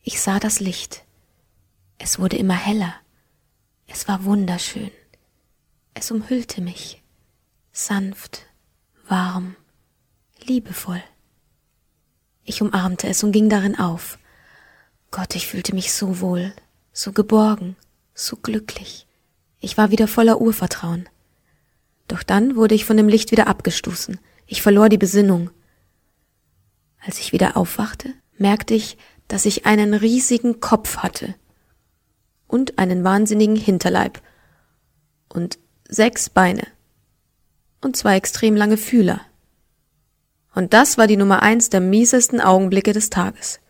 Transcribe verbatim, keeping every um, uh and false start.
Ich sah das Licht. Es wurde immer heller. Es war wunderschön. Es umhüllte mich. Sanft, warm, liebevoll. Ich umarmte es und ging darin auf. Gott, ich fühlte mich so wohl, so geborgen, so glücklich. Ich war wieder voller Urvertrauen. Doch dann wurde ich von dem Licht wieder abgestoßen. Ich verlor die Besinnung. Als ich wieder aufwachte, merkte ich, dass ich einen riesigen Kopf hatte und einen wahnsinnigen Hinterleib und sechs Beine und zwei extrem lange Fühler. Und das war die Nummer eins der miesesten Augenblicke des Tages.